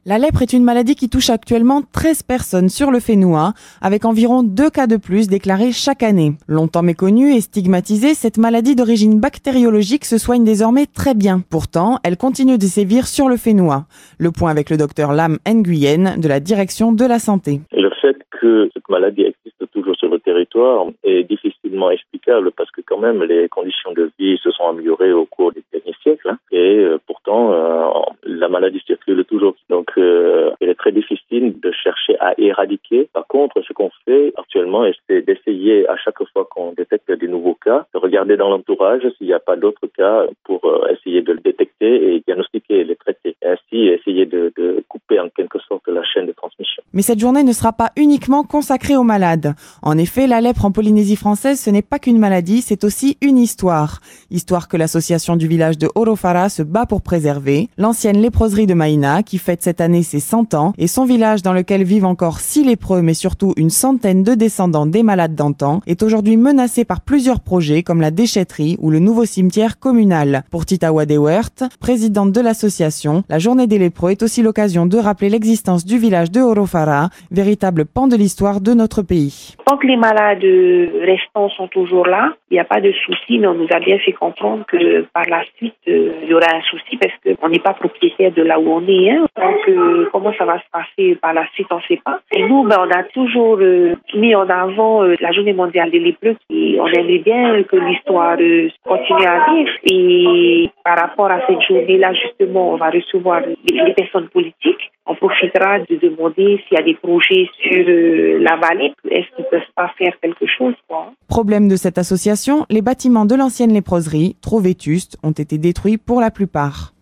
La lèpre est une maladie qui touche actuellement 13 personnes sur le Fénois, avec environ 2 cas de plus déclarés chaque année. Longtemps méconnue et stigmatisée, cette maladie d'origine bactériologique se soigne désormais très bien. Pourtant, elle continue de sévir sur le Fénois. Le point avec le docteur Lam Nguyen de la direction de la santé. Et le fait que cette maladie existe toujours sur le territoire est difficilement explicable parce que quand même les conditions de vie se sont améliorées au cours des derniers siècles et pourtant la maladie circule toujours. Donc il est très difficile de chercher à éradiquer. Par contre, ce qu'on fait actuellement, c'est d'essayer à chaque fois qu'on détecte des nouveaux cas, de regarder dans l'entourage s'il n'y a pas d'autres cas pour essayer de le détecter et diagnostiquer et les traiter. Et ainsi, essayer de couper en quelque sorte la chaîne de transmission. Mais cette journée ne sera pas uniquement consacrée aux malades. En effet, la lèpre en Polynésie française, ce n'est pas qu'une maladie, c'est aussi une histoire. Histoire que l'association du village de Orofara se bat pour préserver. L'ancienne léproserie de Maïna, qui fête cette année ses 100 ans, et son village dans lequel vivent encore 6 lépreux, mais surtout une centaine de descendants des malades d'antan, est aujourd'hui menacé par plusieurs projets comme la déchetterie ou le nouveau cimetière communal. Pour Tita Wadewert, présidente de l'association, la journée des lépreux est aussi l'occasion de rappeler l'existence du village de Orofara, véritable pan de l'histoire de notre pays. Tant que les malades restants sont toujours là, il n'y a pas de souci, mais on nous a bien fait comprendre que par la suite, il y aura un souci parce qu'on n'est pas propriétaire de là où on est. Donc, comment ça va se passer par la suite, on ne sait pas. Et nous, on a toujours mis en avant la journée mondiale des lépreux et on aimerait bien que l'histoire continue à vivre. Et par rapport à cette journée-là, justement, on va recevoir les personnes politiques. On profitera de demander s'il y a des projets sur la vallée. Est-ce qu'ils ne peuvent pas faire quelque chose, quoi? Problème de cette association, les bâtiments de l'ancienne léproserie, trop vétustes, ont été détruits pour la plupart.